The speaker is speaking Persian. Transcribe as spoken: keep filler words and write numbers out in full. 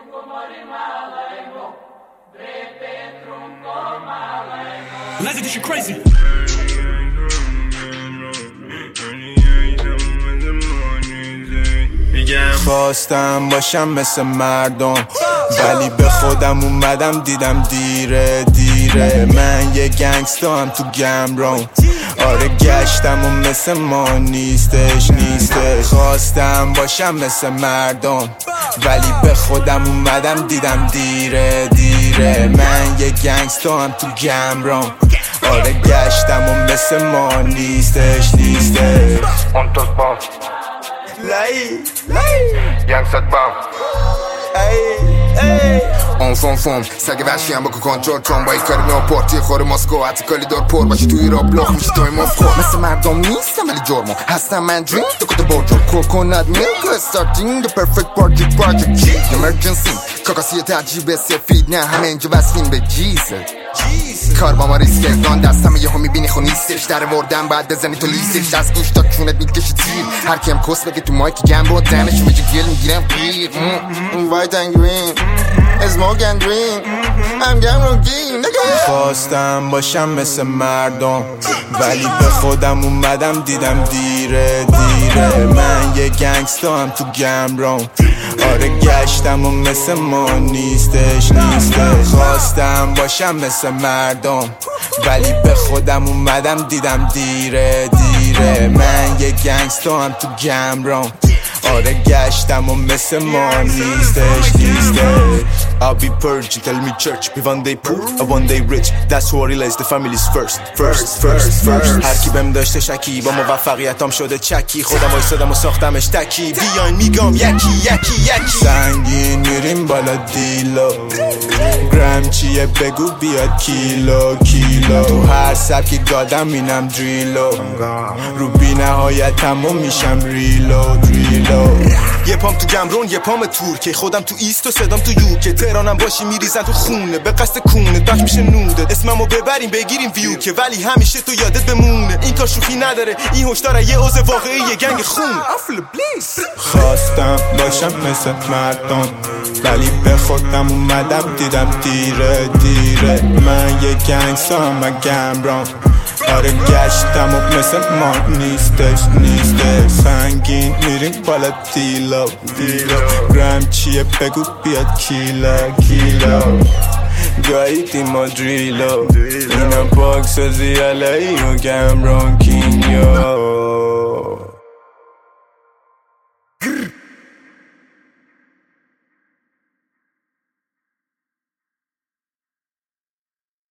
Lazy, this shit crazy. خواستم باشم مثل مردم ولی به خودم اومدم دیدم دیره دیره. من یه گنگستا هم تو گمرون، آره گشتم و مثل ما نیستش نیستش. خواستم باشم مثل مردم ولی به خودم اومدم دیدم دیره دیره. من یه گنگستا هم تو گمرون، آره گشتم و مثل ما نیستش نیستش. لای لای گنگستر بام ای ای اون فون فون سگ وحشی هم بکن کنترل کن با یک کاری نو پارتی خور ماسکو حتی کلی دار پر باشی توی راب لاخ میشی توی مفخور. مثل مردم نیستم ولی جرمو هستم من درینک تو کده برجر کوکونات میلک استارتینگ the perfect party project emergency کاکاسی ترجیب سفید نه همه اینجا وصلیم به جیزه کار با ما ریسکه دان دستم یه هم میبینی خو نیستش در وردن باید بزنی تو لیستش از گوش تا چونت میکشی تیر هر کیم کس بگه تو مایک گم با دنش میجه گیل میگیرم قیر وایت and green smoke and dream I'm گم رو گیم. خواستم باشم مثل مردم ولی به خودم اومدم دیدم دیره دیره. من یه گنگستا هم تو گمرون، آره گشتم و مثل ما نیستش نیستش. خواستم باشم مثل مردم ولی به خودم اومدم دیدم دیره دیره. من یه گنگستا هم تو گمرون، آره گشتم و مثل ما نیستش نیستش. I'll be purged, tell me church be one day poor or one day rich. That's who I realize the family's first first first first. هر کی بهم داشته شکی با موفقیتام شده چکی. خودم وایسادم و ساختمش تکی. بیاین میگم یکی یکی یکی. سنگین میریم بالا دیلو گرم چیه بگو بیاد کیلو کیلو. تو هر سبکی گادم مینم دریلو رو بی نهایتم و میشم ریلو ریلو. یه پام تو گمرون یه پام تور که خودم تو ایست و صدام تو یو که تهرانم باشی میریزن تو خونه به قصد کونه بخش میشه نودت اسممو ببریم بگیریم ویو که ولی همیشه تو یادت بمونه. این کار شوخی نداره این هشدار یه عضو واقعی یه گنگ خونه. خواستم باشم مثل مردم ولی به خودم اومدم دیدم دیره دیره. من یه گنگستا هم گمرون، آره گشتم و مثل ما نیستش نیستش. سنگین میریم بالا دیلو دیلو گرم چیه بگو بیاد کیلو کیلو. گاییدیم ما دریلو اینا پاک سازی علایی و گمرون کینیو.